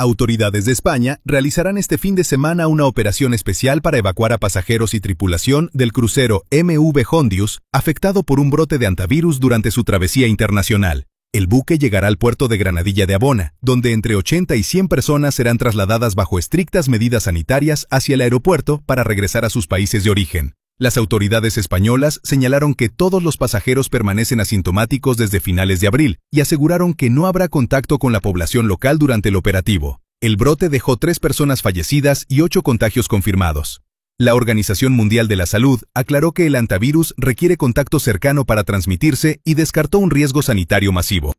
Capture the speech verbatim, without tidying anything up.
Autoridades de España realizarán este fin de semana una operación especial para evacuar a pasajeros y tripulación del crucero M V Hondius, afectado por un brote de hantavirus durante su travesía internacional. El buque llegará al puerto de Granadilla de Abona, donde entre ochenta y cien personas serán trasladadas bajo estrictas medidas sanitarias hacia el aeropuerto para regresar a sus países de origen. Las autoridades españolas señalaron que todos los pasajeros permanecen asintomáticos desde finales de abril y aseguraron que no habrá contacto con la población local durante el operativo. El brote dejó tres personas fallecidas y ocho contagios confirmados. La Organización Mundial de la Salud aclaró que el hantavirus requiere contacto cercano para transmitirse y descartó un riesgo sanitario masivo.